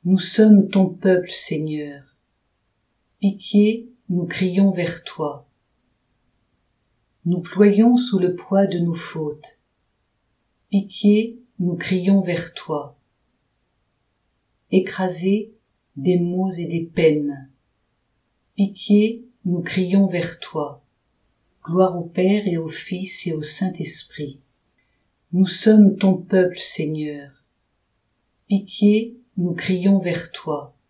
Nous sommes ton peuple, Seigneur. Pitié, nous crions vers toi. Nous ployons sous le poids de nos fautes. Pitié, nous crions vers toi. Écrasés des maux et des peines. Pitié, nous crions vers toi. Gloire au Père et au Fils et au Saint-Esprit. Nous sommes ton peuple, Seigneur. Pitié, nous crions vers toi.